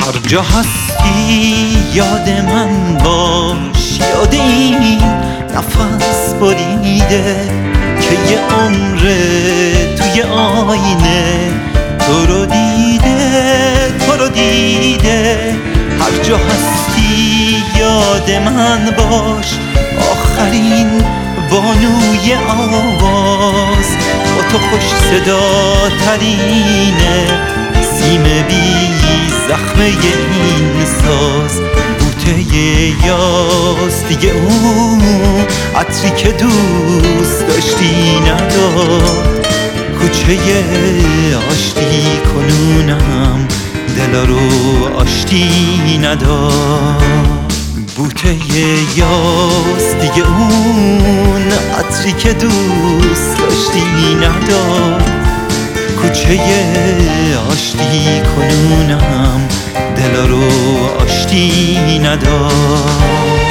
هر جا هستی یاد من باش، یاد این نفس بریده که یه عمر توی آینه تو رو دیده، تو رو دیده. هر جا هستی یاد من باش، آخرین بانوی آواز با تو خوش صدا ترینه، سیم بی زخمه این ساز بوته یاس دیگه. اون عطری که دوست داشتی نداد، کوچه آشتی کنونم دلا رو آشتی نداد. بوته یاس دیگه اون عطری که دوست داشتی نداد، کوچه آشتی کنونم دلا رو آشتی نداد.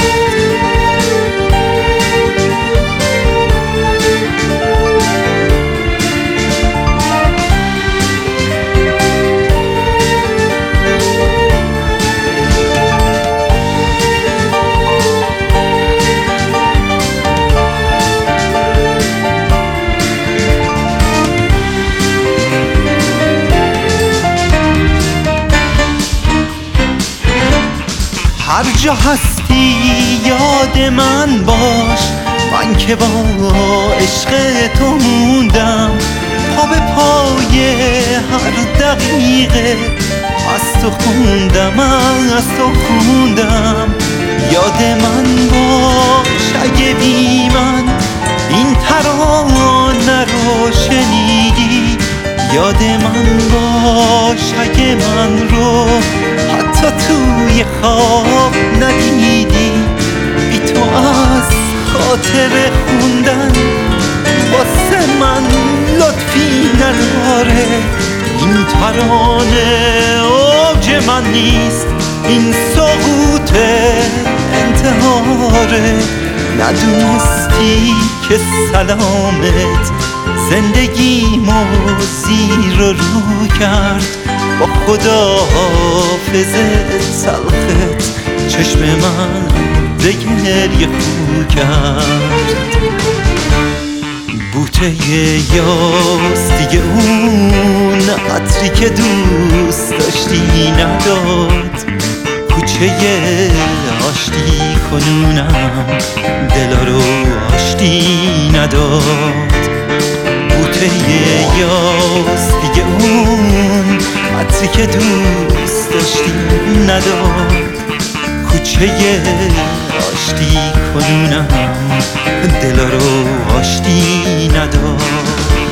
هر جا هستی یاد من باش، من که با عشق تو موندم، پا به پای هر دقیقه از تو خوندم، از تو خوندم. یاد من باش اگه بی من این ترانه رو شنیدی، یاد من باش اگه من رو حتی توی خواب ندیدی. بی تو از خاطر خوندن واسه من لطفی نداره، این ترانه اوج من نیست، این سقوط انتحاره. ندونستی که سلامت زندگیمو زیر و رو کرد، با خدا حافظت تلخت چشم من به گریه خو کرد. بوته یاس دیگه اون عطری که دوست داشتی نداد، کوچه آشتی کنونم دلا رو آشتی نداد. بوته یاس دیگه اون عطری که دوست داشتی نداد، کوچه آشتی کنونم دلا رو آشتی نداد.